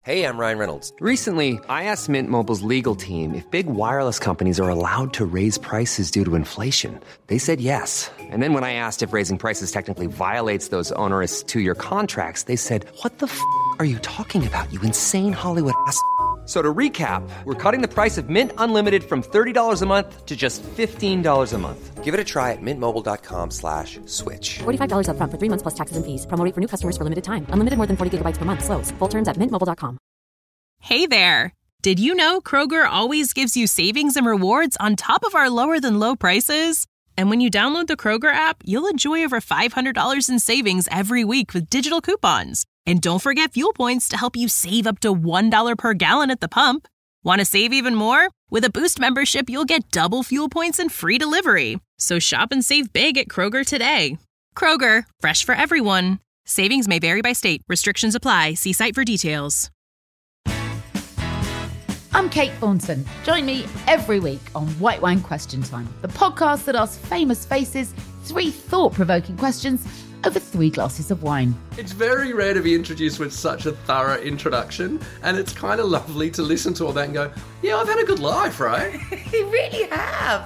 Hey, I'm Ryan Reynolds. Recently, I asked Mint Mobile's legal team if big wireless companies are allowed to raise prices due to inflation. They said yes. And then when I asked if raising prices technically violates those onerous two-year contracts, they said, "What the f*** are you talking about, you insane Hollywood ass?" So to recap, we're cutting the price of Mint Unlimited from $30 a month to just $15 a month. Give it a try at mintmobile.com/switch. $45 up front for 3 months plus taxes and fees. Promo rate for new customers for limited time. Unlimited more than 40 gigabytes per month. Slows full terms at mintmobile.com. Hey there. Did you know Kroger always gives you savings and rewards on top of our lower than low prices? And when you download the Kroger app, you'll enjoy over $500 in savings every week with digital coupons. And don't forget fuel points to help you save up to $1 per gallon at the pump. Want to save even more? With a Boost membership, you'll get double fuel points and free delivery. So shop and save big at Kroger today. Kroger, fresh for everyone. Savings may vary by state. Restrictions apply. See site for details. I'm Kate Thornton. Join me every week on White Wine Question Time, the podcast that asks famous faces 3 thought-provoking questions over 3 glasses of wine. It's very rare to be introduced with such a thorough introduction, and it's kind of lovely to listen to all that and go, yeah, I've had a good life, right? You really have.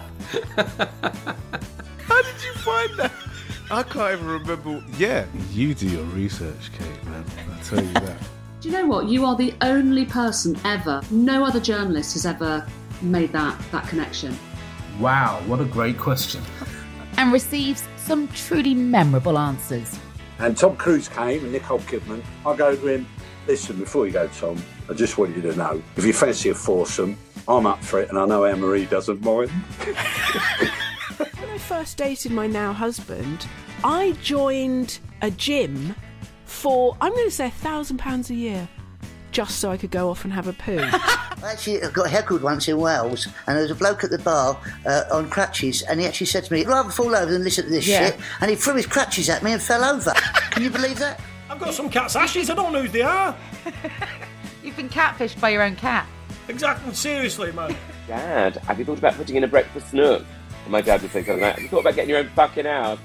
How did you find that? I can't even remember. Yeah, you do your research, Kate, man. I'll tell you that. Do you know what? You are the only person ever, no other journalist has ever made that connection. Wow, what a great question. And receives some truly memorable answers. And Tom Cruise came and Nicole Kidman. I go to him, listen, before you go, Tom, I just want you to know, if you fancy a foursome, I'm up for it, and I know Anne-Marie doesn't mind. When I first dated my now husband, I joined a gym for, I'm going to say £1,000 a year, just so I could go off and have a poo. Actually, I got heckled once in Wales, and there was a bloke at the bar on crutches, and he actually said to me, "I'd rather fall over than listen to this shit," and he threw his crutches at me and fell over. Can you believe that? I've got some cat's ashes, I don't know who they are. You've been catfished by your own cat. Exactly, seriously, man. Dad, have you thought about putting in a breakfast nook? And my dad would say something like, have you thought about getting your own fucking house?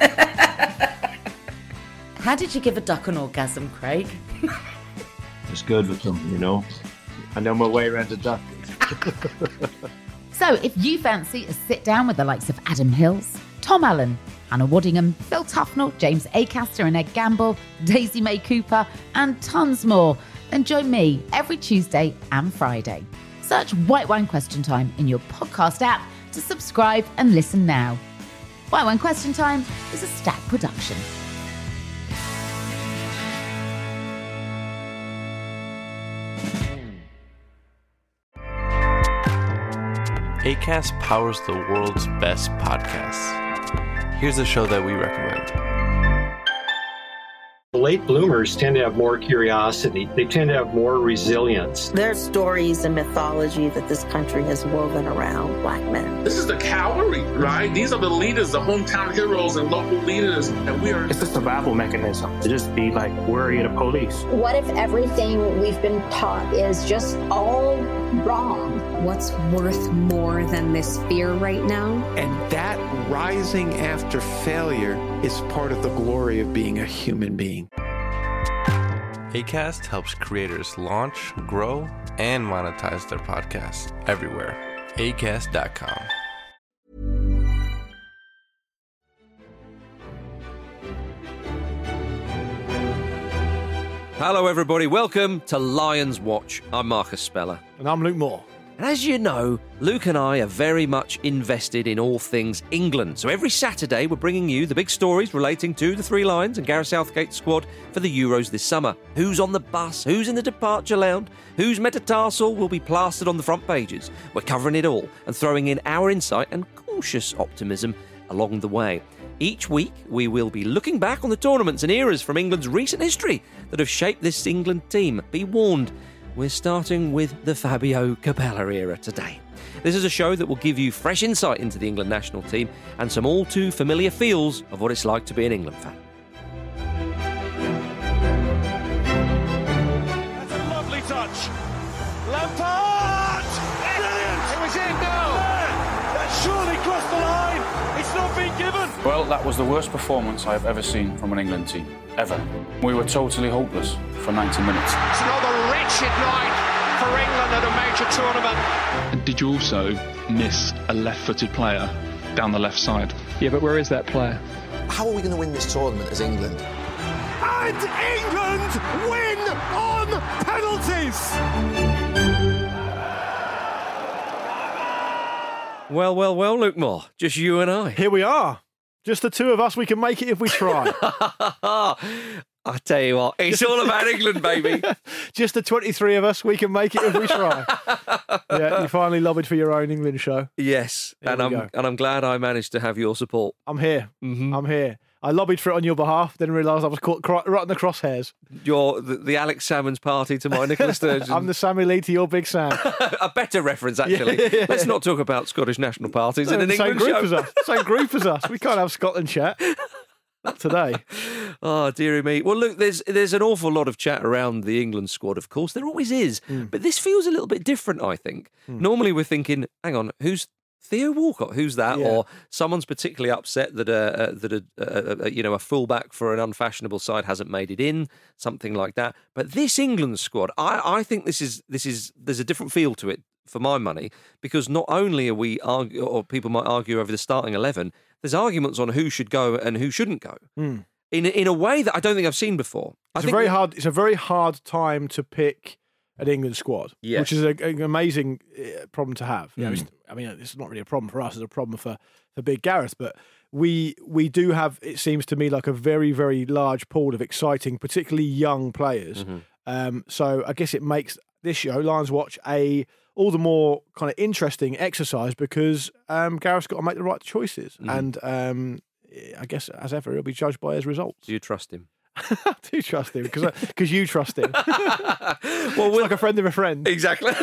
How did you give a duck an orgasm, Craig? Just good with them, you know. I know my way around a duck. So if you fancy a sit down with the likes of Adam Hills, Tom Allen, Hannah Waddingham, Phil Tufnell, James Acaster and Ed Gamble, Daisy May Cooper, and tons more, then join me every Tuesday and Friday. Search White Wine Question Time in your podcast app to subscribe and listen now. White Wine Question Time is a Stack production. Acast powers the world's best podcasts. Here's a show that we recommend. Late bloomers tend to have more curiosity. They tend to have more resilience. There's stories and mythology that this country has woven around Black men. This is the cavalry, right? These are the leaders, the hometown heroes and local leaders. And we are... It's a survival mechanism to just be like worried of police. What if everything we've been taught is just all wrong? What's worth more than this fear right now? And that rising after failure is part of the glory of being a human being. Acast helps creators launch, grow, and monetize their podcasts everywhere. Acast.com. Hello everybody, welcome to Lions Watch. I'm Marcus Speller. And I'm Luke Moore. And as you know, Luke and I are very much invested in all things England. So every Saturday we're bringing you the big stories relating to the Three Lions and Gareth Southgate's squad for the Euros this summer. Who's on the bus, who's in the departure lounge, whose metatarsal will be plastered on the front pages. We're covering it all and throwing in our insight and cautious optimism along the way. Each week, we will be looking back on the tournaments and eras from England's recent history that have shaped this England team. Be warned, we're starting with the Fabio Capello era today. This is a show that will give you fresh insight into the England national team and some all too familiar feels of what it's like to be an England fan. That's a lovely touch. Lampard! Brilliant! It was in now! That surely crossed the line. It's It's not been given. Well, that was the worst performance I've ever seen from an England team, ever. We were totally hopeless for 90 minutes. It's another wretched night for England at a major tournament. Did you also miss a left-footed player down the left side? Yeah, but where is that player? How are we going to win this tournament as England? And England win on penalties. Well, Luke Moore, just you and I. Here we are. Just the two of us. We can make it if we try. I tell you what, it's all about England, baby. Just the 23 of us. We can make it if we try. Yeah, you finally lobbied for your own England show. Yes, and I'm glad I managed to have your support. I'm here. Mm-hmm. I'm here. I lobbied for it on your behalf, then realised I was caught right in the crosshairs. You're the Alex Salmons party to my Nicola Sturgeon. I'm the Sammy Lee to your Big Sam. A better reference, actually. Yeah. Let's not talk about Scottish national parties in an England show. Same group as us. We can't have Scotland chat. Not today. Oh, dearie me. Well, look, there's an awful lot of chat around the England squad, of course. There always is. But this feels a little bit different, I think. Normally we're thinking, hang on, who's Theo Walcott? Who's that? Yeah. Or someone's particularly upset that a fullback for an unfashionable side hasn't made it in, something like that. But this England squad, I think there's a different feel to it for my money, because not only are we or people might argue over the starting 11, there's arguments on who should go and who shouldn't go. In a way that I don't think I've seen before. It's a very hard time to pick an England squad, which is an amazing problem to have. You know, it's not really a problem for us; it's a problem for Big Gareth. But we do have, it seems to me, like a very, very large pool of exciting, particularly young players. So I guess it makes this show, Lions Watch, all the more kind of interesting exercise, because Gareth's got to make the right choices, and I guess as ever he'll be judged by his results. Do you trust him? I do trust him because you trust him. Well, we're like a friend of a friend. Exactly.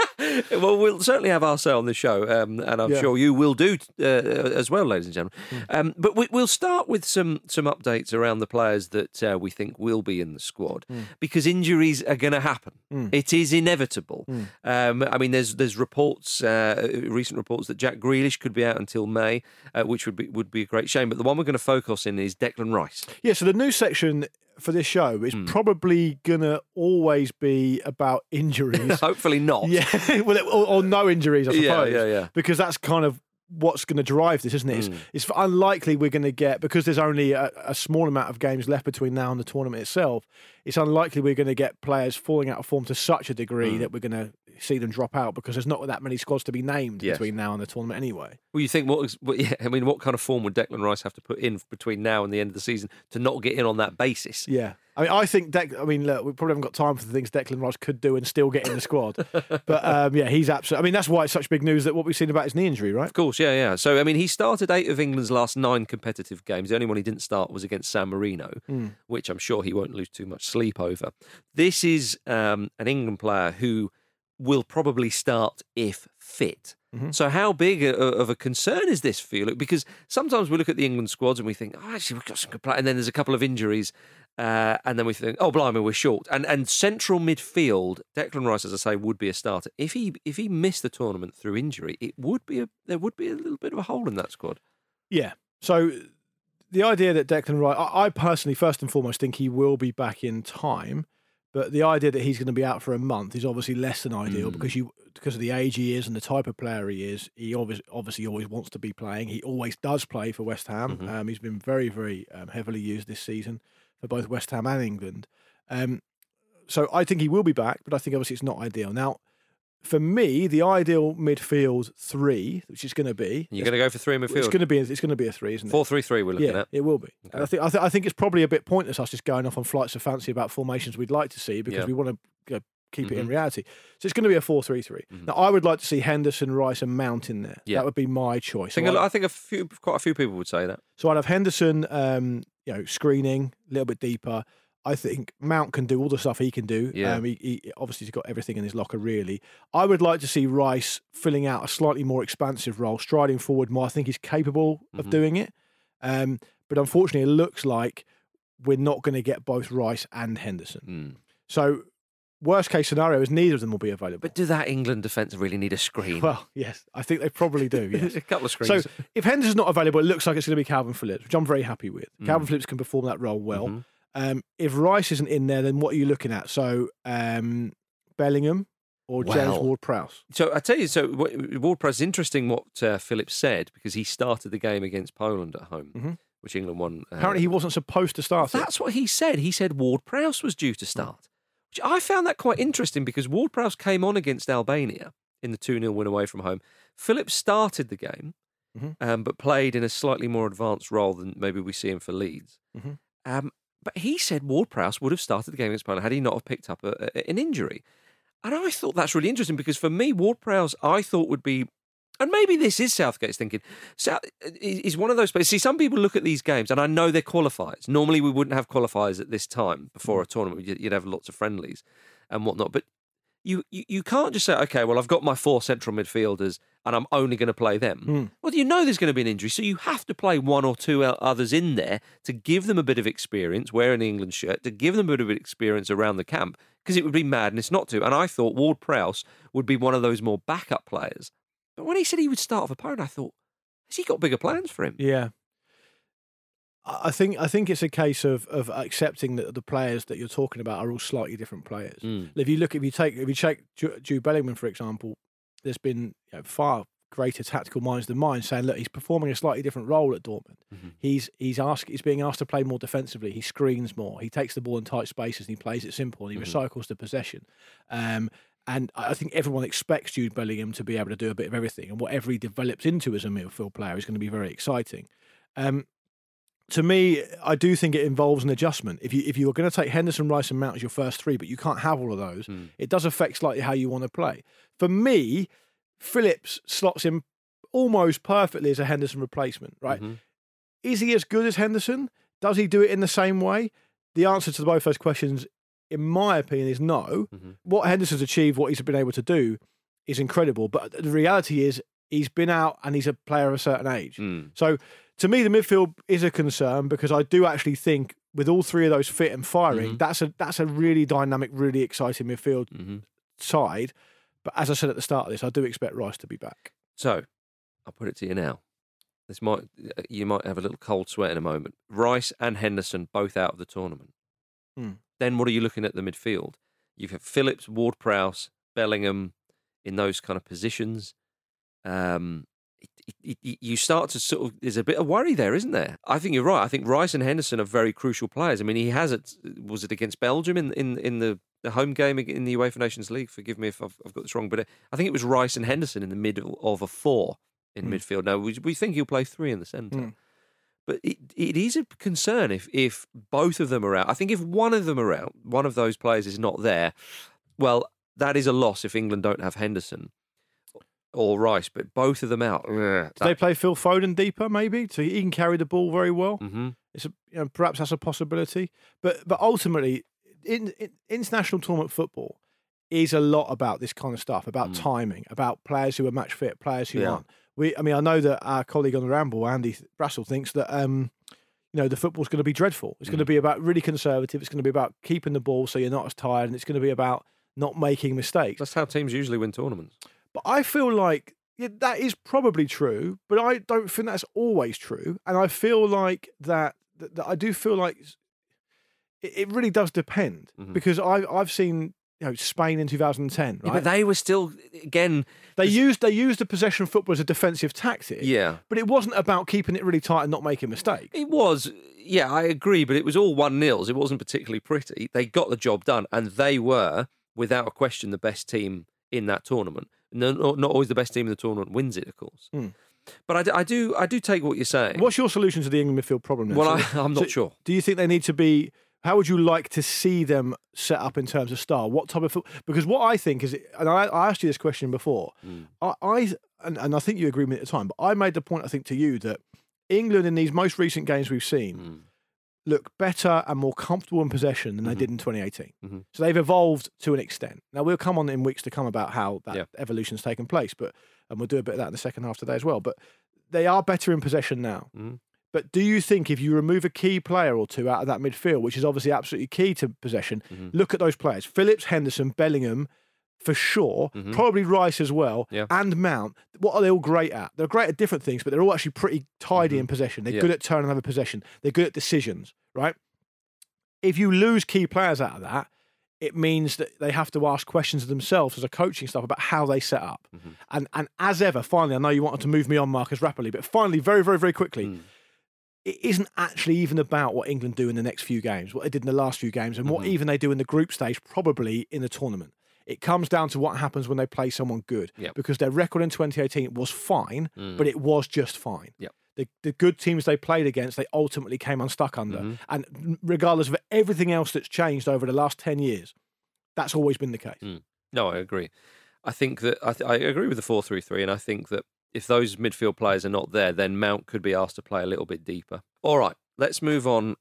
Well, we'll certainly have our say on the show, and I'm sure you will do as well, ladies and gentlemen. But we'll start with some updates around the players that we think will be in the squad, because injuries are going to happen. It is inevitable. I mean, there's reports, recent reports, that Jack Grealish could be out until May, which would be a great shame. But the one we're going to focus in is Declan Rice. Yeah. So the new section for this show is probably gonna always be about injuries. Hopefully not. Yeah, well, or no injuries, I suppose. Yeah. Because that's kind of what's going to drive this, isn't it? It's unlikely we're going to get, because there's only a small amount of games left between now and the tournament itself, it's unlikely we're going to get players falling out of form to such a degree that we're going to see them drop out, because there's not that many squads to be named between now and the tournament anyway. Well, you think what kind of form would Declan Rice have to put in between now and the end of the season to not get in on that basis? Yeah. I think look, we probably haven't got time for the things Declan Rice could do and still get in the squad. But he's absolutely. I mean, that's why it's such big news that what we've seen about his knee injury, right? Of course, yeah. So, I mean, he started 8 of England's last 9 competitive games. The only one he didn't start was against San Marino, which I'm sure he won't lose too much sleep over. This is an England player who will probably start if fit. So how big of a concern is this for you? Because sometimes we look at the England squads and we think, actually, we've got some good players, and then there's a couple of injuries, and then we think, oh, blimey, we're short. And central midfield, Declan Rice, as I say, would be a starter. If he missed the tournament through injury, there would be a little bit of a hole in that squad. Yeah. So the idea that Declan Rice, I personally, first and foremost, think he will be back in time. But the idea that he's going to be out for a month is obviously less than ideal, because of the age he is and the type of player he is. He obviously always wants to be playing. He always does play for West Ham. He's been very, very heavily used this season for both West Ham and England. So I think he will be back, but I think obviously it's not ideal. Now, for me, the ideal midfield 3, which is going to be... You're going to go for 3 in midfield? It's going to be a 3, isn't it? 4-3-3 we're looking at. It will be. Okay. I think it's probably a bit pointless us just going off on flights of fancy about formations we'd like to see, because we want to keep it in reality. So it's going to be a 4-3-3. Now, I would like to see Henderson, Rice and Mount in there. That would be my choice. I think quite a few people would say that. So I'd have Henderson, screening, a little bit deeper. I think Mount can do all the stuff he can do. Yeah. He obviously has got everything in his locker, really. I would like to see Rice filling out a slightly more expansive role, striding forward more. I think he's capable of doing it. But unfortunately, it looks like we're not going to get both Rice and Henderson. So worst case scenario is neither of them will be available. But do that England defence really need a screen? Well, yes, I think they probably do. Yes. A couple of screens. So if Henderson's not available, it looks like it's going to be Calvin Phillips, which I'm very happy with. Calvin Phillips can perform that role well. If Rice isn't in there, then what are you looking at? So Bellingham or James Ward-Prowse? So I tell you, Ward-Prowse is interesting what Phillips said, because he started the game against Poland at home, which England won. Apparently he wasn't supposed to start. That's what he said. He said Ward-Prowse was due to start, which I found that quite interesting, because Ward-Prowse came on against Albania in the 2-0 win away from home. Phillips started the game, but played in a slightly more advanced role than maybe we see him for Leeds. But he said Ward-Prowse would have started the game against Poland had he not have picked up an injury. And I thought that's really interesting, because for me, Ward-Prowse, I thought would be, and maybe this is Southgate's thinking, is one of those players. See, some people look at these games, and I know they're qualifiers. Normally we wouldn't have qualifiers at this time before a tournament. You'd have lots of friendlies and whatnot. But you can't just say, okay, well, I've got my 4 central midfielders and I'm only going to play them. Well, you know there's going to be an injury, so you have to play 1 or 2 others in there to give them a bit of experience, wearing the England shirt, to give them a bit of experience around the camp, because it would be madness not to. And I thought Ward-Prowse would be one of those more backup players. But when he said he would start for Poland, I thought, has he got bigger plans for him? Yeah. I think it's a case of accepting that the players that you're talking about are all slightly different players. If you take Jude Bellingham, for example, there's been far greater tactical minds than mine saying, look, he's performing a slightly different role at Dortmund. He's being asked to play more defensively. He screens more. He takes the ball in tight spaces and he plays it simple and he recycles the possession. And I think everyone expects Jude Bellingham to be able to do a bit of everything. And whatever he develops into as a midfield player is going to be very exciting. To me, I do think it involves an adjustment. If you are going to take Henderson, Rice and Mount as your first 3, but you can't have all of those, it does affect slightly how you want to play. For me, Phillips slots in almost perfectly as a Henderson replacement, right? Is he as good as Henderson? Does he do it in the same way? The answer to both those questions, in my opinion, is no. What Henderson's achieved, what he's been able to do, is incredible. But the reality is he's been out and he's a player of a certain age. So to me, the midfield is a concern, because I do actually think with all 3 of those fit and firing, that's a really dynamic, really exciting midfield side. But as I said at the start of this, I do expect Rice to be back. So I'll put it to you now. You might have a little cold sweat in a moment. Rice and Henderson both out of the tournament. Then what are you looking at the midfield? You've got Phillips, Ward-Prowse, Bellingham in those kind of positions. You start to sort of, there's a bit of worry there, isn't there? I think you're right. I think Rice and Henderson are very crucial players. I mean, he has it. Was it against Belgium in the home game in the UEFA Nations League? Forgive me if I've got this wrong, but I think it was Rice and Henderson in the middle of a 4 in midfield. Now we think he'll play 3 in the centre, but it is a concern if both of them are out. I think if one of them are out, one of those players is not there, well, that is a loss if England don't have Henderson or Rice, but both of them out. Do they play Phil Foden deeper, maybe, so he can carry the ball very well? It's perhaps that's a possibility. But ultimately, in international tournament football is a lot about this kind of stuff, about timing, about players who are match fit, players who aren't. I know that our colleague on the Ramble, Andy Brassel, thinks that the football's going to be dreadful. It's going to be about really conservative. It's going to be about keeping the ball so you're not as tired, and it's going to be about not making mistakes. That's how teams usually win tournaments. But I feel like that is probably true, but I don't think that's always true. And I feel like that I do feel like it really does depend, because I've seen Spain in 2010, right? Yeah, but they were still, again, they used the possession football as a defensive tactic. Yeah, but it wasn't about keeping it really tight and not making mistakes. It was, yeah, I agree, but it was all 1-0s. It wasn't particularly pretty. They got the job done, and they were, without a question, the best team in that tournament. Not always the best team in the tournament wins it, of course. But I do take what you're saying. What's your solution to the England midfield problem then? Well, I'm not sure. Do you think they need to be? How would you like to see them set up in terms of style? What type of football? Because what I think is, and I asked you this question before, and I think you agreed with me at the time, but I made the point, I think, to you that England in these most recent games we've seen look better and more comfortable in possession than they did in 2018. So they've evolved to an extent. Now, we'll come on in weeks to come about how that evolution's taken place, and we'll do a bit of that in the second half today as well. But they are better in possession now. But do you think if you remove a key player or two out of that midfield, which is obviously absolutely key to possession, look at those players, Phillips, Henderson, Bellingham, for sure, probably Rice as well, and Mount. What are they all great at? They're great at different things, but they're all actually pretty tidy in possession. They're good at turning over possession. They're good at decisions, right? If you lose key players out of that, it means that they have to ask questions of themselves as a coaching staff about how they set up. And as ever, finally, I know you wanted to move me on, Marcus, rapidly, but finally, very, very, very quickly, it isn't actually even about what England do in the next few games, what they did in the last few games, and what even they do in the group stage, probably in the tournament. It comes down to what happens when they play someone good, because their record in 2018 was fine, but it was just fine. The good teams they played against, they ultimately came unstuck under. And regardless of everything else that's changed over the last 10 years, that's always been the case. No, I agree. I think that I agree with the 4-3-3, and I think that if those midfield players are not there, then Mount could be asked to play a little bit deeper. All right, let's move on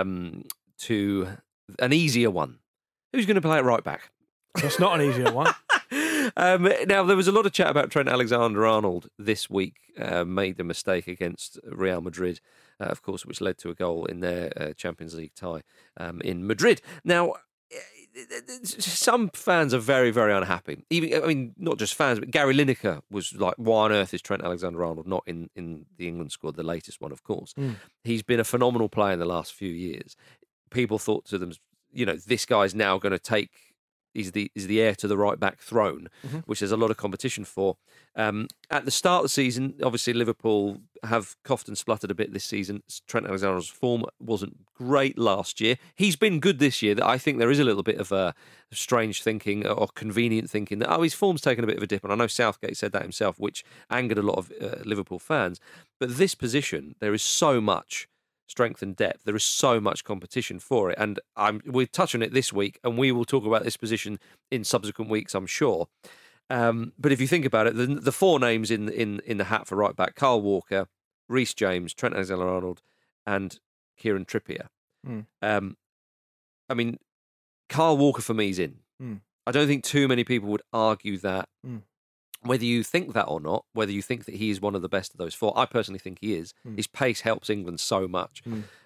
to an easier one. Who's going to play at right back? That's not an easier one. Now, there was a lot of chat about Trent Alexander-Arnold this week. Made the mistake against Real Madrid, of course, which led to a goal in their Champions League tie in Madrid. Now, some fans are very, very unhappy. Not just fans, but Gary Lineker was like, why on earth is Trent Alexander-Arnold not in the England squad, the latest one, of course. He's been a phenomenal player in the last few years. People thought to them, this guy's now going to take... He's the heir to the right-back throne, which there's a lot of competition for. At the start of the season, obviously Liverpool have coughed and spluttered a bit this season. Trent Alexander-Arnold's form wasn't great last year. He's been good this year. I think there is a little bit of strange thinking or convenient thinking that, his form's taken a bit of a dip. And I know Southgate said that himself, which angered a lot of Liverpool fans. But this position, there is so much strength and depth. There is so much competition for it. And we're touching it this week, and we will talk about this position in subsequent weeks, I'm sure. But if you think about it, the four names in the hat for right back: Kyle Walker, Reece James, Trent Alexander-Arnold, and Kieran Trippier. Kyle Walker for me is in. I don't think too many people would argue that. Whether you think that or not, whether you think that he is one of the best of those four, I personally think he is. His pace helps England so much.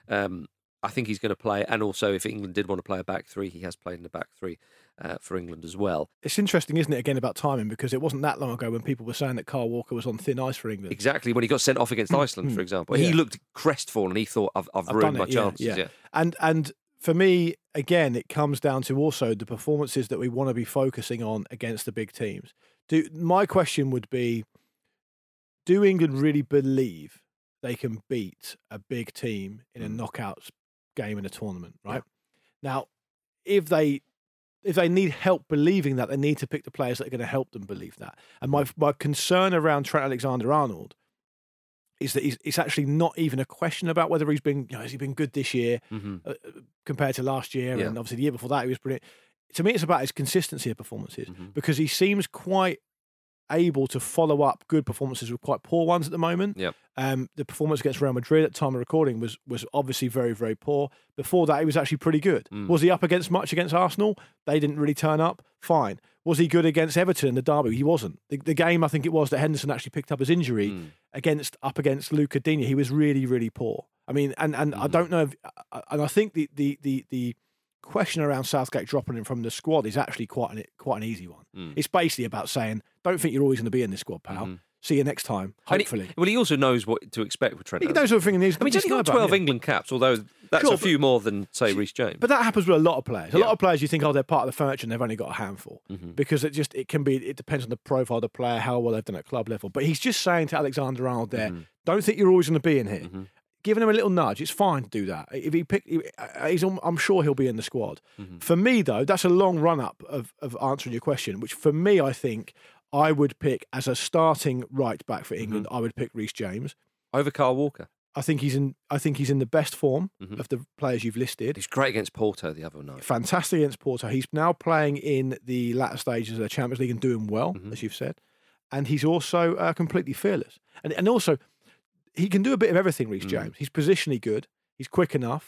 I think he's going to play, and also if England did want to play a back three, he has played in the back three for England as well. It's interesting, isn't it, again, about timing, because it wasn't that long ago when people were saying that Kyle Walker was on thin ice for England. Exactly, when he got sent off against Iceland, for example. He looked crestfallen. He thought, I've ruined my chances. Yeah. And for me, again, it comes down to also the performances that we want to be focusing on against the big teams. My question would be, do England really believe they can beat a big team in a knockout game in a tournament, right? Now, if they need help believing that, they need to pick the players that are going to help them believe that. And my concern around Trent Alexander-Arnold is that it's actually not even a question about whether he's been, has he been good this year compared to last year, and obviously the year before that he was brilliant. To me, it's about his consistency of performances, because he seems quite able to follow up good performances with quite poor ones at the moment. The performance against Real Madrid at the time of recording was obviously very, very poor. Before that, he was actually pretty good. Was he up against much against Arsenal? They didn't really turn up. Fine. Was he good against Everton in the derby? He wasn't. The game, I think it was, that Henderson actually picked up his injury up against Luca Digne, he was really, really poor. I mean, and I don't know, and I think the question around Southgate dropping him from the squad is actually quite an easy one. It's basically about saying, don't think you're always going to be in this squad, pal. See you next time, hopefully. He also knows what to expect with Trent. He knows everything he needs. He's only got 12 England caps, although that's a few more than, say, Reece James. But that happens with a lot of players. A lot of players, you think, they're part of the furniture and they've only got a handful. Because it depends on the profile of the player, how well they've done at club level. But he's just saying to Alexander-Arnold there, don't think you're always going to be in here. Giving him a little nudge, it's fine to do that. If I'm sure he'll be in the squad. For me, though, that's a long run-up of answering your question, which for me, I think I would pick as a starting right back for England. I would pick Reece James over Kyle Walker. I think he's in the best form of the players you've listed. He's great against Porto the other night. Fantastic against Porto. He's now playing in the latter stages of the Champions League and doing well, as you've said. And he's also completely fearless. And also, he can do a bit of everything, Reece James. He's positionally good. He's quick enough.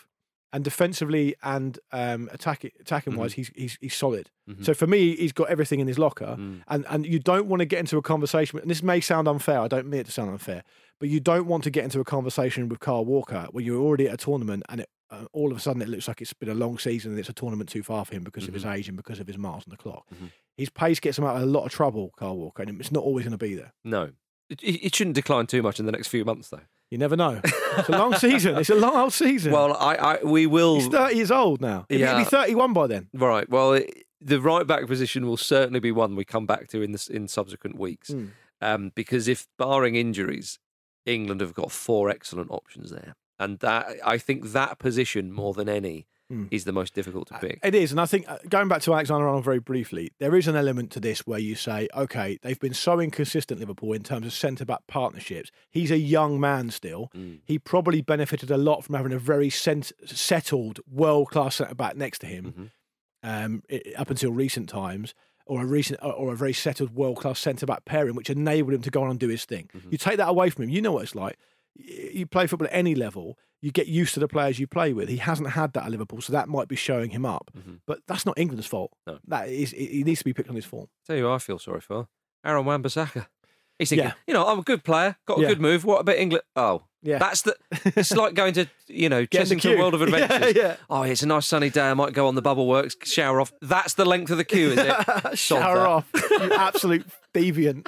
And defensively and attacking wise, he's solid. Mhm. So for me, he's got everything in his locker. And you don't want to get into a conversation. And this may sound unfair. I don't mean it to sound unfair, but you don't want to get into a conversation with Kyle Walker when you're already at a tournament and all of a sudden it looks like it's been a long season and it's a tournament too far for him because of his age and because of his miles on the clock. His pace gets him out of a lot of trouble, Kyle Walker, and it's not always going to be there. No, it shouldn't decline too much in the next few months, though. You never know. It's a long season. It's a long old season. Well, we will. He's 30 years old now. He'll be 31 by then. Right. Well, the right back position will certainly be one we come back to in subsequent weeks, because if barring injuries, England have got 4 excellent options there, and that I think that position more than any is the most difficult to pick. It is, and I think going back to Alexander-Arnold very briefly, there is an element to this where you say, okay, they've been so inconsistent, Liverpool, in terms of centre-back partnerships. He's a young man still. He probably benefited a lot from having a very settled, world-class centre-back next to him up until recent times, or a very settled, world-class centre-back pairing, which enabled him to go on and do his thing. You take that away from him, you know what it's like. You play football at any level, you get used to the players you play with. He hasn't had that at Liverpool, so that might be showing him up. But that's not England's fault. No. He needs to be picked on his form. Tell you who I feel sorry for. Aaron Wan-Bissaka. He's thinking, I'm a good player, got a good move. What about England? Oh, that's it's like going to, Chessington World of Adventures. Oh, it's a nice sunny day. I might go on the Bubble Works, shower off. That's the length of the queue, is it? Shower off. You absolute deviant.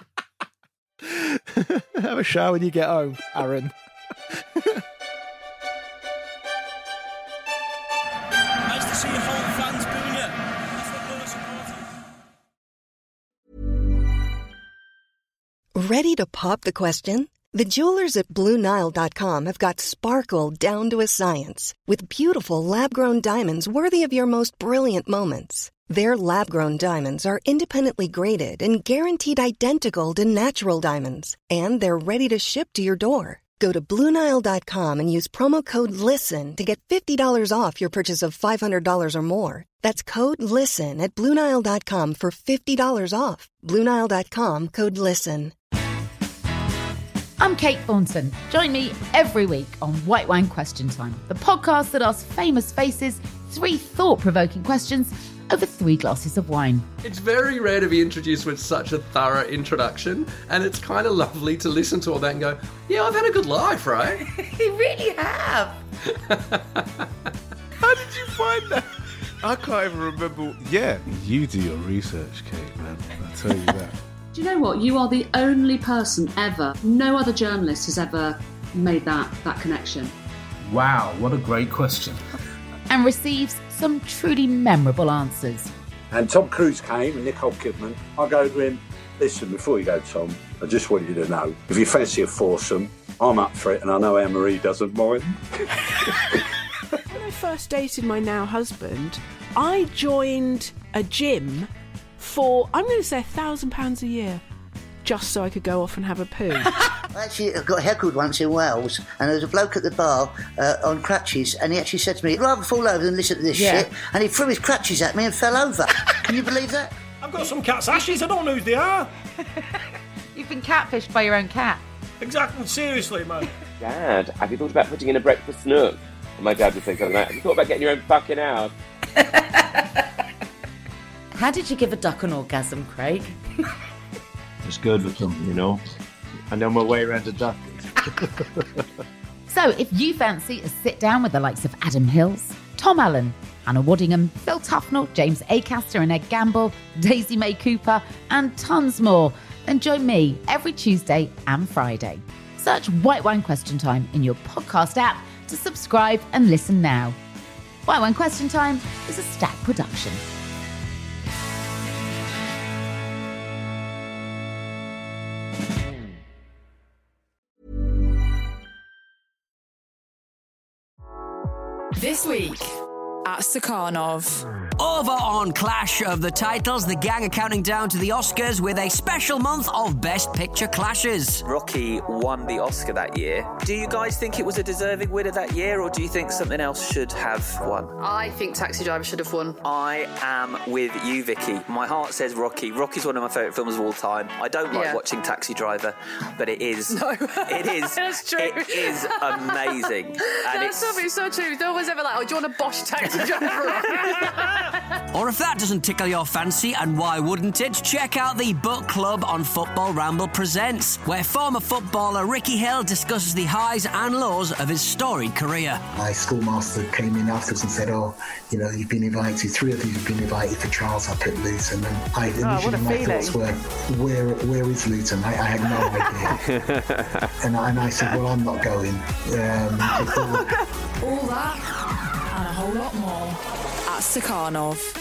Have a shower when you get home, Aaron. Nice to see your home fans booing you. That's what Villa supporters. Ready to pop the question? The jewelers at BlueNile.com have got sparkle down to a science with beautiful lab-grown diamonds worthy of your most brilliant moments. Their lab-grown diamonds are independently graded and guaranteed identical to natural diamonds, and they're ready to ship to your door. Go to BlueNile.com and use promo code LISTEN to get $50 off your purchase of $500 or more. That's code LISTEN at BlueNile.com for $50 off. BlueNile.com, code LISTEN. I'm Kate Thornton. Join me every week on White Wine Question Time, the podcast that asks famous faces 3 thought-provoking questions over 3 glasses of wine. It's very rare to be introduced with such a thorough introduction, and it's kind of lovely to listen to all that and go, yeah, I've had a good life, right? You really have. How did you find that? I can't even remember. Yeah, you do your research, Kate, man. I'll tell you that. Do you know what? You are the only person ever, no other journalist has ever made that connection. Wow, what a great question. And receives some truly memorable answers. And Tom Cruise came and Nicole Kidman. I go to him, listen, before you go, Tom, I just want you to know, if you fancy a foursome, I'm up for it, and I know Anne-Marie doesn't mind. When I first dated my now husband, I joined a gym for, I'm going to say £1,000 a year, just so I could go off and have a poo. Actually, I got heckled once in Wales, and there was a bloke at the bar on crutches, and he actually said to me, I'd rather fall over than listen to this shit, and he threw his crutches at me and fell over. Can you believe that? I've got some cat's ashes, I don't know who they are. You've been catfished by your own cat. Exactly, seriously, man. Dad, have you thought about putting in a breakfast nook? And my dad would say something like, have you thought about getting your own fucking house? How did you give a duck an orgasm, Craig? Just good with them, I know my way around a duck. So if you fancy a sit-down with the likes of Adam Hills, Tom Allen, Hannah Waddingham, Phil Tufnell, James Acaster and Ed Gamble, Daisy May Cooper, and tons more, then join me every Tuesday and Friday. Search White Wine Question Time in your podcast app to subscribe and listen now. White Wine Question Time is a Stack production. This week, at Stakhanov. Over on Clash of the Titles, the gang are counting down to the Oscars with a special month of Best Picture clashes. Rocky won the Oscar that year. Do you guys think it was a deserving winner that year, or do you think something else should have won? I think Taxi Driver should have won. I am with you, Vicky. My heart says Rocky. Rocky's one of my favourite films of all time. I don't like watching Taxi Driver, but it is. No. It is. That's true. It is amazing. And That's so true. No one's ever like, oh, do you want a Bosch Taxi Driver? Or if that doesn't tickle your fancy, and why wouldn't it, check out the Book Club on Football Ramble Presents, where former footballer Ricky Hill discusses the highs and lows of his storied career. My schoolmaster came in afterwards and said, you've been invited, 3 of you have been invited for trials up at Luton. And initially my thoughts were, where is Luton? I had no idea. and I said, well, I'm not going. All that and a whole lot more at Stakhanov.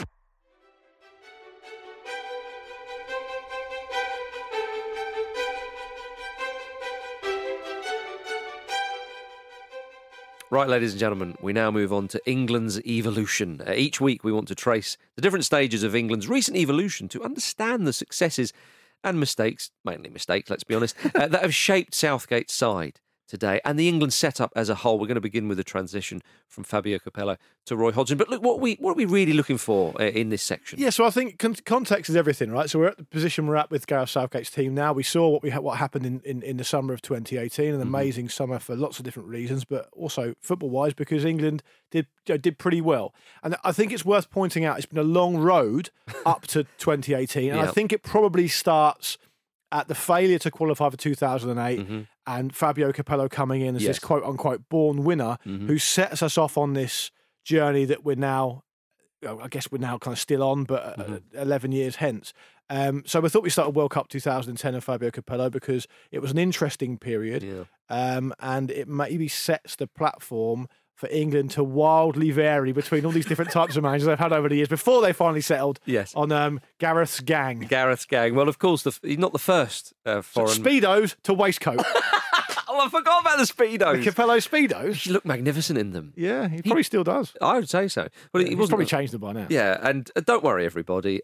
Right, ladies and gentlemen, we now move on to England's evolution. Each week we want to trace the different stages of England's recent evolution to understand the successes and mistakes, mainly mistakes, let's be honest, that have shaped Southgate's side today and the England setup as a whole. We're going to begin with a transition from Fabio Capello to Roy Hodgson. But look, what are we really looking for in this section? Yeah, so I think context is everything, right? So we're at the position we're at with Gareth Southgate's team now. We saw what happened in the summer of 2018, an amazing summer for lots of different reasons, but also football-wise because England did pretty well. And I think it's worth pointing out it's been a long road up to 2018, and I think it probably starts at the failure to qualify for 2008 and Fabio Capello coming in as this quote-unquote born winner who sets us off on this journey that we're now, I guess we're now kind of still on, but 11 years hence. So we thought we started World Cup 2010 and Fabio Capello because it was an interesting period and it maybe sets the platform for England to wildly vary between all these different types of managers they've had over the years before they finally settled on Gareth's gang. Gareth's gang. Well, of course, he's not the first foreign... Speedos to waistcoat. Oh, I forgot about the Speedos. The Capello Speedos. He looked magnificent in them. Yeah, he probably still does. I would say so. Well, he's probably changed them by now. Yeah, and don't worry, everybody.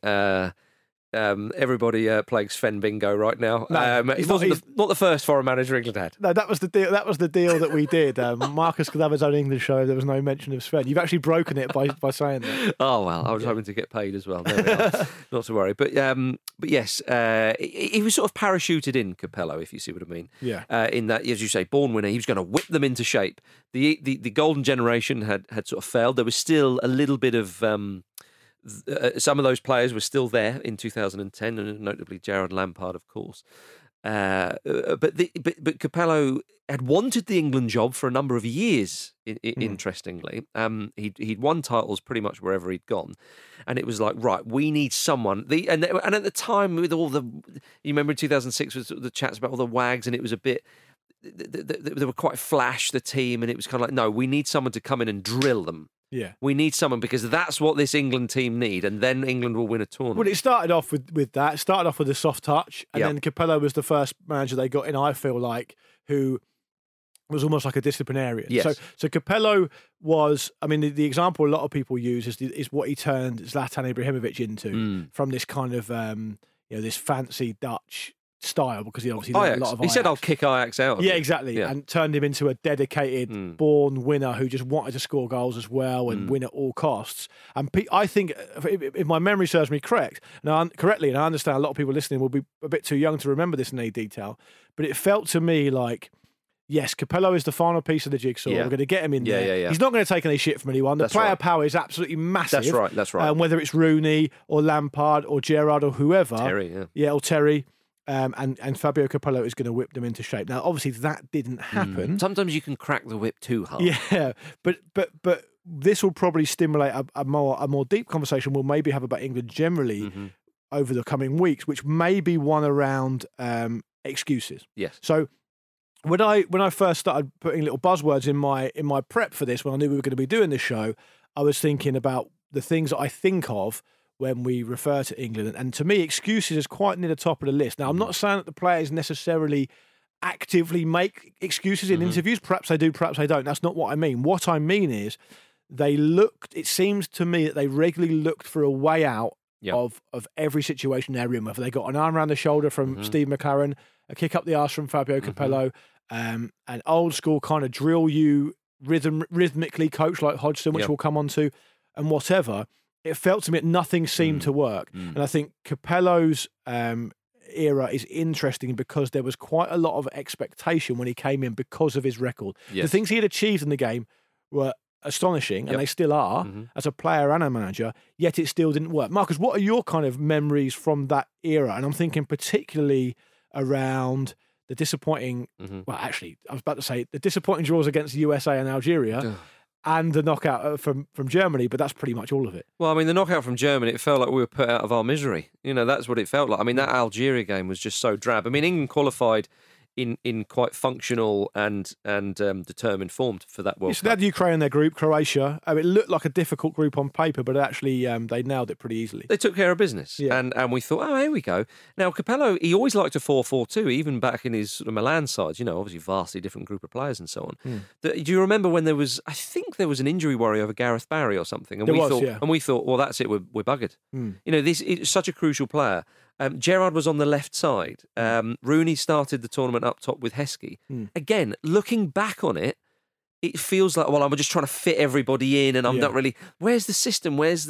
Everybody playing Sven Bingo right now. No, he's not the first foreign manager England had. No, that was the deal. That was the deal that we did. Marcus could have his own English show. There was no mention of Sven. You've actually broken it by saying that. Oh well, I was hoping to get paid as well. There we are. Not to worry, but yes, he was sort of parachuted in, Capello, if you see what I mean. Yeah. In that, as you say, born winner, he was going to whip them into shape. The golden generation had sort of failed. There was still a little bit of. Some of those players were still there in 2010, and notably Jared Lampard, of course. But Capello had wanted the England job for a number of years. Interestingly, he'd won titles pretty much wherever he'd gone, and it was like, right, we need someone. And at the time, with all you remember in 2006 was the chats about all the wags, and it was a bit. They were quite flash, the team, and it was kind of like, no, we need someone to come in and drill them. Yeah, we need someone because that's what this England team need, and then England will win a tournament. Well, it started off with that. It started off with a soft touch, and then Capello was the first manager they got in, I feel like, who was almost like a disciplinarian. Yes. So Capello was, I mean, the example a lot of people use is what he turned Zlatan Ibrahimovic into from this kind of, this fancy Dutch style, because he obviously did a lot of Ajax. He said, I'll kick Ajax out. Yeah, exactly. Yeah. And turned him into a dedicated, born winner who just wanted to score goals as well and win at all costs. And I think, if my memory serves me correctly, and I understand a lot of people listening will be a bit too young to remember this in any detail, but it felt to me like, yes, Capello is the final piece of the jigsaw. Yeah. We're going to get him in there. Yeah. He's not going to take any shit from anyone. The player power is absolutely massive. That's right. Whether it's Rooney or Lampard or Gerrard or whoever. Terry, or Terry. And Fabio Capello is going to whip them into shape. Now, obviously, that didn't happen. Sometimes you can crack the whip too hard. Yeah, but this will probably stimulate a more deep conversation we'll maybe have about England generally over the coming weeks, which may be one around excuses. Yes. So when I first started putting little buzzwords in my prep for this, when I knew we were going to be doing this show, I was thinking about the things that I think of when we refer to England. And to me, excuses is quite near the top of the list. Now, I'm not saying that the players necessarily actively make excuses in interviews. Perhaps they do, perhaps they don't. That's not what I mean. What I mean is it seems to me that they regularly looked for a way out of every situation they're in, whether they got an arm around the shoulder from Steve McLaren, a kick up the arse from Fabio Capello, an old school kind of drill you rhythmically coach like Hodgson, which we'll come on to, and whatever. It felt to me that nothing seemed to work. And I think Capello's era is interesting because there was quite a lot of expectation when he came in because of his record. The things he had achieved in the game were astonishing, and they still are as a player and a manager, yet it still didn't work. Marcus, what are your kind of memories from that era? And I'm thinking particularly around the disappointing, well, actually, I was about to say the disappointing draws against the USA and Algeria and the knockout from Germany, but that's pretty much all of it. Well, I mean, the knockout from Germany, it felt like we were put out of our misery. You know, that's what it felt like. I mean, that Algeria game was just so drab. I mean, England qualified in quite functional and determined form for that World Cup. They had Ukraine in their group, Croatia. I mean, it looked like a difficult group on paper, but actually they nailed it pretty easily. They took care of business, and we thought, oh, here we go. Now, Capello, he always liked a 4-4-2, even back in his sort of Milan sides, you know, obviously vastly different group of players and so on. Do you remember when I think there was an injury worry over Gareth Barry or something, and we thought, well, that's it, we're buggered. You know, this is such a crucial player. Gerrard was on the left side. Rooney started the tournament up top with Heskey. Again, looking back on it, it feels like, well, I'm just trying to fit everybody in, and I'm not really. Where's the system? Where's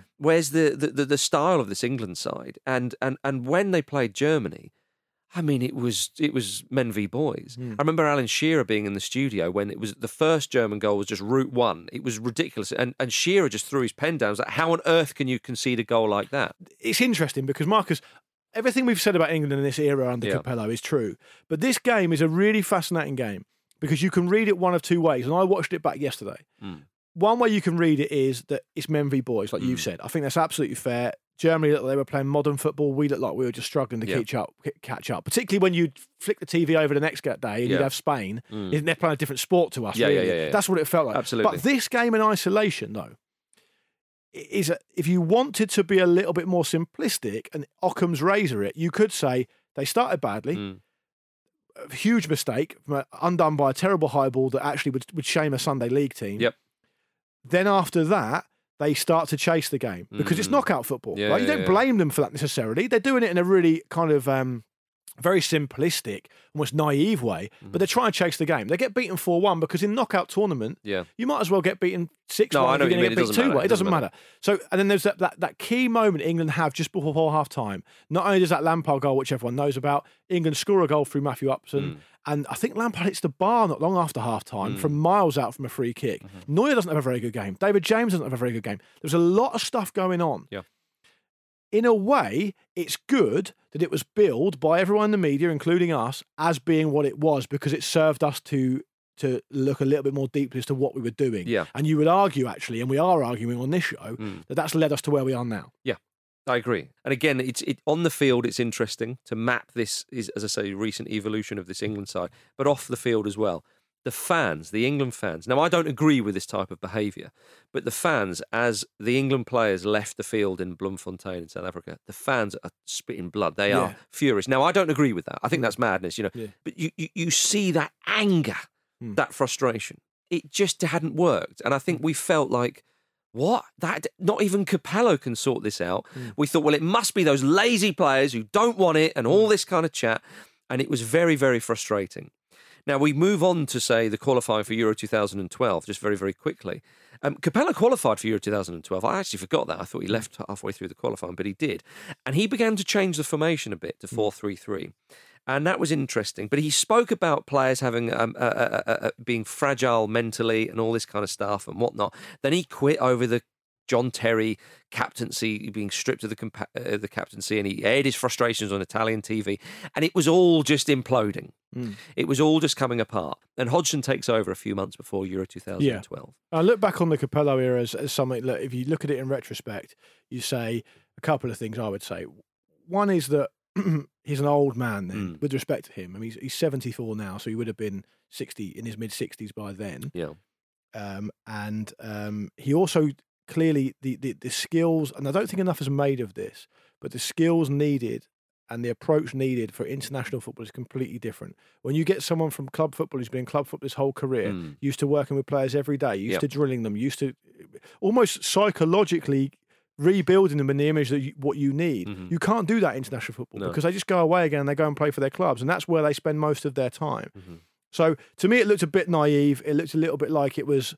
the style of this England side? And when they played Germany, I mean, it was men v boys. I remember Alan Shearer being in the studio when it was the first German goal was just route one. It was ridiculous, and Shearer just threw his pen down. I was like, how on earth can you concede a goal like that? It's interesting because, Marcus, everything we've said about England in this era under Capello is true, but this game is a really fascinating game because you can read it one of two ways, and I watched it back yesterday. One way you can read it is that it's men v boys, like you've said. I think that's absolutely fair. Germany looked like they were playing modern football. We looked like we were just struggling to catch up. Particularly when you'd flick the TV over the next day and you'd have Spain. They're playing a different sport to us, really. That's what it felt like. Absolutely. But this game in isolation, though, is if you wanted to be a little bit more simplistic and Occam's razor it, you could say they started badly. A huge mistake, undone by a terrible high ball that actually would shame a Sunday League team. Then after that, they start to chase the game because it's knockout football. You don't blame them for that necessarily. They're doing it in a really kind of very simplistic, almost naive way, but they're trying to chase the game. They get beaten 4-1 because in knockout tournament, you might as well get beaten 6-1 if you're going to get beat 2-1. It doesn't matter. So, and then there's that key moment England have just before half-time. Not only does that Lampard goal, which everyone knows about, England score a goal through Matthew Upson, and I think Lampard hits the bar not long after half-time from miles out from a free kick. Neuer doesn't have a very good game. David James doesn't have a very good game. There's a lot of stuff going on. In a way, it's good that it was billed by everyone in the media, including us, as being what it was because it served us to look a little bit more deeply as to what we were doing. And you would argue, actually, and we are arguing on this show, that that's led us to where we are now. I agree. And again, it's on the field, it's interesting to map this, as I say, recent evolution of this England side, but off the field as well. The fans, the England fans. Now, I don't agree with this type of behaviour, but the fans, as the England players left the field in Bloemfontein in South Africa, the fans are spitting blood. They are furious. Now, I don't agree with that. I think that's madness, you know. But you see that anger, that frustration. It just hadn't worked. And I think we felt like, what? That not even Capello can sort this out. We thought, well, it must be those lazy players who don't want it and all this kind of chat. And it was very, very frustrating. Now, we move on to, say, the qualifying for Euro 2012, just very, very quickly. Capello qualified for Euro 2012. I actually forgot that. I thought he left halfway through the qualifying, but he did. And he began to change the formation a bit to 4-3-3. And that was interesting. But he spoke about players having being fragile mentally and all this kind of stuff and whatnot. Then he quit over the John Terry captaincy, being stripped of the captaincy, and he aired his frustrations on Italian TV, and it was all just imploding. It was all just coming apart. And Hodgson takes over a few months before Euro 2012. I look back on the Capello era as something, look, if you look at it in retrospect, you say a couple of things I would say. One is that he's an old man then, with respect to him. I mean, he's 74 now, so he would have been 60 in his mid-60s by then. And he also clearly the skills, and I don't think enough is made of this, but the skills needed and the approach needed for international football is completely different. When you get someone from club football who's been in club football his whole career, used to working with players every day, used to drilling them, used to almost psychologically rebuilding them in the image that what you need. You can't do that in international football because they just go away again and they go and play for their clubs, and that's where they spend most of their time. So to me, it looked a bit naive. It looked a little bit like it was...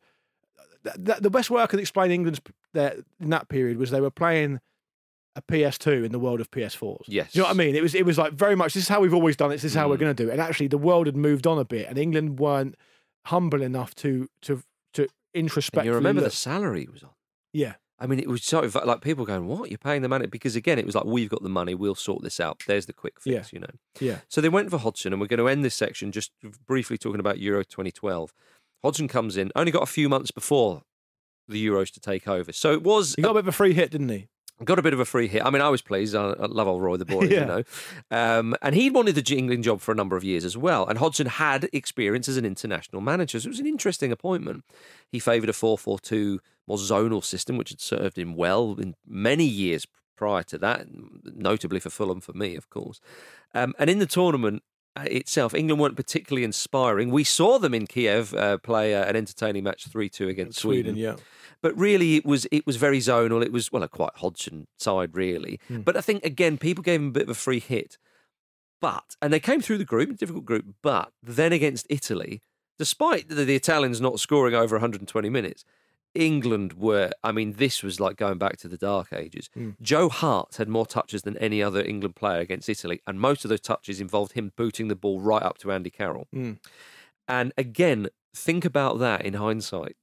The best way I could explain England's in that period was they were playing a PS2 in the world of PS4s. Yes. Do you know what I mean? It was like very much, this is how we've always done it, this is how we're going to do it. And actually the world had moved on a bit and England weren't humble enough to introspectively And you remember look. the salary he was on? Yeah. I mean, it was so like people going, "What? You're paying the money?" Because again, it was like, "We've got the money. We'll sort this out. There's the quick fix." Yeah. You know. Yeah. So they went for Hodgson, and we're going to end this section just briefly talking about Euro 2012. Hodgson comes in, only got a few months before the Euros to take over, so it was. He got a bit of a free hit, didn't he? Got a bit of a free hit. I mean, I was pleased. I love old Roy the boy, you know. And he'd wanted the England job for a number of years as well. And Hodgson had experience as an international manager. So it was an interesting appointment. He favoured a 4-4-2 more zonal system, which had served him well in many years prior to that, notably for Fulham, for me, of course. And in the tournament itself, England weren't particularly inspiring. We saw them in Kiev play an entertaining match 3-2 against Sweden. Yeah. But really, it was very zonal. It was, well, a quite Hodgson side, really. But I think, again, people gave him a bit of a free hit. And they came through the group, a difficult group, but then against Italy, despite the Italians not scoring over 120 minutes, England were, I mean, this was like going back to the dark ages. Joe Hart had more touches than any other England player against Italy, and most of those touches involved him booting the ball right up to Andy Carroll. And again, think about that in hindsight.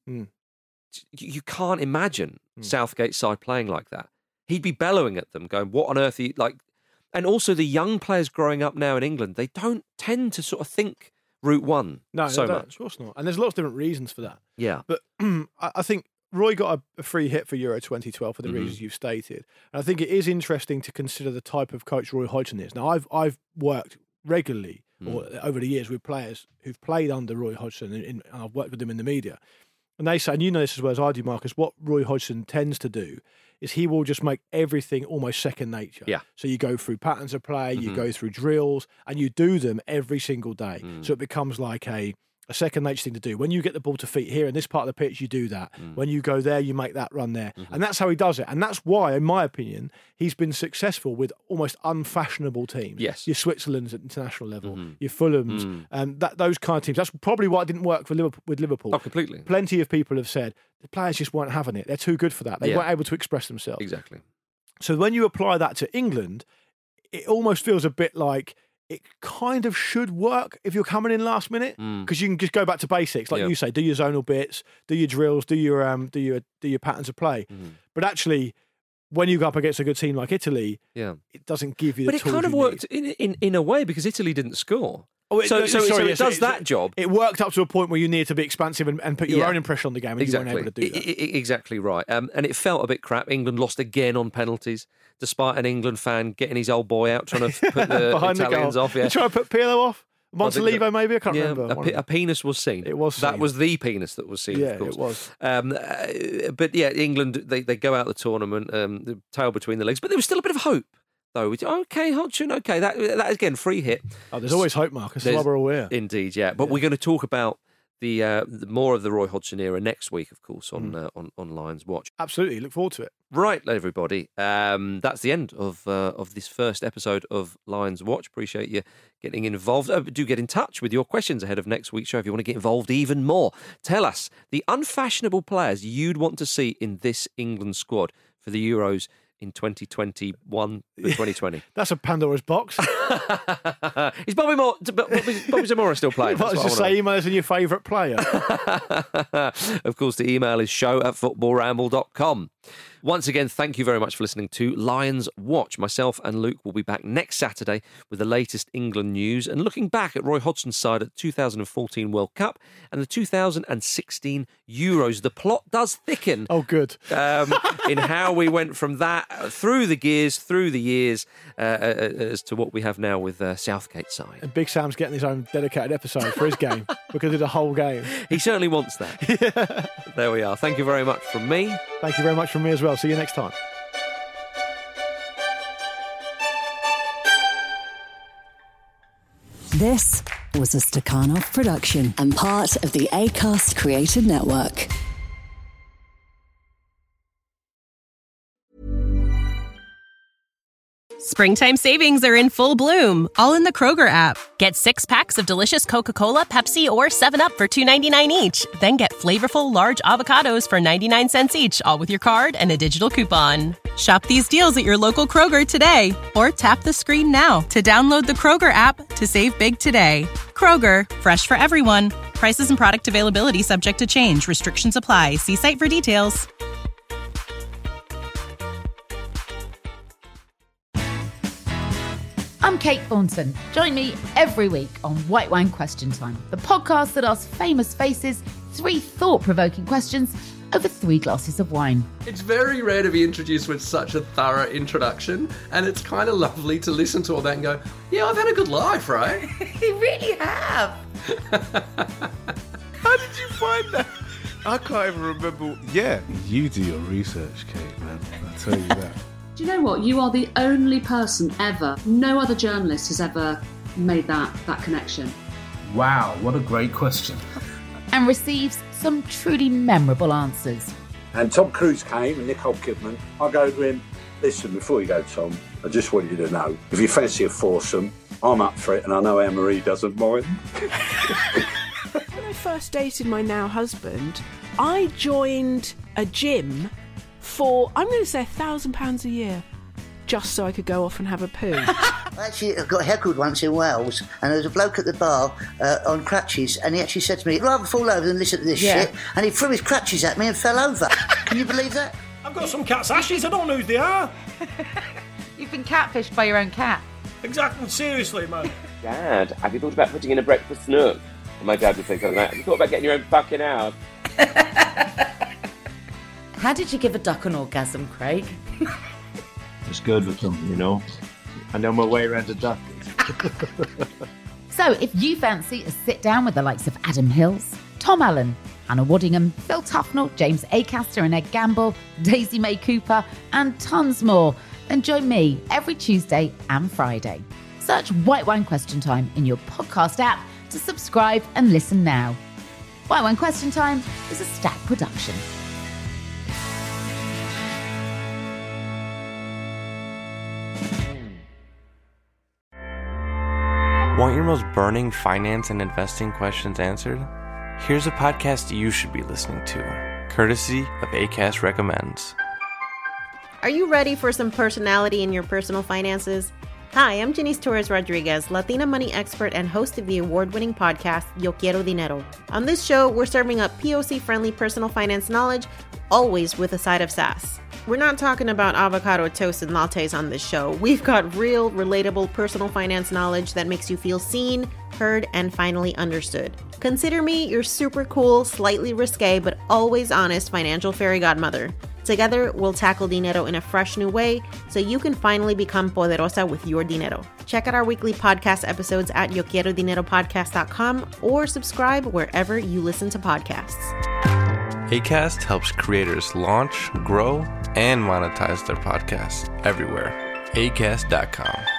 You can't imagine Southgate's side playing like that. He'd be bellowing at them, going, "What on earth are you like?" And also the young players growing up now in England, they don't tend to sort of think route one so much. Of course not. And there's lots of different reasons for that. Yeah. But I think Roy got a free hit for Euro 2012 for the reasons you've stated. And I think it is interesting to consider the type of coach Roy Hodgson is. Now, I've worked regularly or over the years with players who've played under Roy Hodgson, and I've worked with them in the media. And they say, and you know this as well as I do, Marcus, what Roy Hodgson tends to do is he will just make everything almost second nature. Yeah. So you go through patterns of play, you go through drills, and you do them every single day. So it becomes like a second nature thing to do. When you get the ball to feet here in this part of the pitch, you do that. When you go there, you make that run there. And that's how he does it. And that's why, in my opinion, he's been successful with almost unfashionable teams. Yes. Your Switzerland's at international level, your Fulham's, those kind of teams. That's probably why it didn't work for Liverpool. Oh, completely. Plenty of people have said the players just weren't having it. They're too good for that. They weren't able to express themselves. Exactly. So when you apply that to England, it almost feels a bit like it kind of should work if you're coming in last minute, because you can just go back to basics, like you say, do your zonal bits, do your drills, do your patterns of play. But actually, when you go up against a good team like Italy, it doesn't give you the tools. But it kind of worked in a way because Italy didn't score. Oh, so it does that job. It worked up to a point where you needed to be expansive and put your own impression on the game, and you weren't able to do that. Exactly right. And it felt a bit crap. England lost again on penalties, despite an England fan getting his old boy out trying to put the Italians off. Yeah. You try to put Pirlo off? Montalivo, maybe? I can't remember. A penis was seen. It was seen. That was the penis that was seen, of course. It was. But yeah, England, they go out the tournament, the tail between the legs. But there was still a bit of hope, though. Okay, Hodgson, okay. That again, free hit. Oh, there's always hope, Marcus. That's why we're all here. Indeed, yeah. But we're going to talk about the more of the Roy Hodgson era next week, of course, on Lions Watch. Absolutely. Look forward to it. Right, everybody. That's the end of this first episode of Lions Watch. Appreciate you getting involved. Do get in touch with your questions ahead of next week's show if you want to get involved even more. Tell us the unfashionable players you'd want to see in this England squad for the Euros in 2021 to 2020. That's a Pandora's box. Is Bobby Zamora still playing? Just say email us in your favourite player. Of course, the email is show@footballramble.com. Once again, thank you very much for listening to Lions Watch. Myself and Luke will be back next Saturday with the latest England news and looking back at Roy Hodgson's side at the 2014 World Cup and the 2016 Euros. The plot does thicken. Oh, good. In how we went from that through the years, as to what we have now with Southgate's side. And Big Sam's getting his own dedicated episode for his game because of the whole game. He certainly wants that. There we are. Thank you very much from me. Thank you very much from me as well. See you next time. This was a Stakhanov production and part of the Acast Creative Network. Springtime savings are in full bloom, all in the Kroger app. Get 6 packs of delicious Coca-Cola, Pepsi, or 7-Up for $2.99 each. Then get flavorful large avocados for 99 cents each, all with your card and a digital coupon. Shop these deals at your local Kroger today, or tap the screen now to download the Kroger app to save big today. Kroger, fresh for everyone. Prices and product availability subject to change. Restrictions apply. See site for details. I'm Kate Thornton. Join me every week on White Wine Question Time, the podcast that asks famous faces 3 thought-provoking questions over 3 glasses of wine. It's very rare to be introduced with such a thorough introduction, and it's kind of lovely to listen to all that and go, yeah, I've had a good life, right? You really have. How did you find that? I can't even remember. Yeah, you do your research, Kate, man. I tell you that. Do you know what? You are the only person ever, no other journalist has ever made that connection. Wow, what a great question. And receives some truly memorable answers. And Tom Cruise came and Nicole Kidman. I go to him, listen, before you go, Tom, I just want you to know, if you fancy a foursome, I'm up for it, and I know Anne-Marie doesn't mind. When I first dated my now husband, I joined a gym for, I'm going to say, £1,000 a year, just so I could go off and have a poo. I actually got heckled once in Wales, and there was a bloke at the bar on crutches, and he actually said to me, I'd rather fall over than listen to this shit, and he threw his crutches at me and fell over. Can you believe that? I've got some cat's ashes, I don't know who they are. You've been catfished by your own cat. Exactly, seriously, man. Dad, have you thought about putting in a breakfast nook? And my dad would say something like that. Have you thought about getting your own fucking house? How did you give a duck an orgasm, Craig? It's good with them, you know. I know my way around a duck. So if you fancy a sit down with the likes of Adam Hills, Tom Allen, Hannah Waddingham, Phil Tufnell, James Acaster and Ed Gamble, Daisy May Cooper, and tons more, then join me every Tuesday and Friday. Search White Wine Question Time in your podcast app to subscribe and listen now. White Wine Question Time is a Stack production. Want your most burning finance and investing questions answered? Here's a podcast you should be listening to, courtesy of Acast Recommends. Are you ready for some personality in your personal finances? Hi, I'm Janice Torres Rodriguez, Latina money expert and host of the award-winning podcast, Yo Quiero Dinero. On this show, we're serving up POC-friendly personal finance knowledge, always with a side of sass. We're not talking about avocado toast and lattes on this show. We've got real, relatable personal finance knowledge that makes you feel seen, heard, and finally understood. Consider me your super cool, slightly risque, but always honest financial fairy godmother. Together, we'll tackle dinero in a fresh new way so you can finally become poderosa with your dinero. Check out our weekly podcast episodes at YoQuieroDineroPodcast.com or subscribe wherever you listen to podcasts. Acast helps creators launch, grow, and monetize their podcasts everywhere. Acast.com.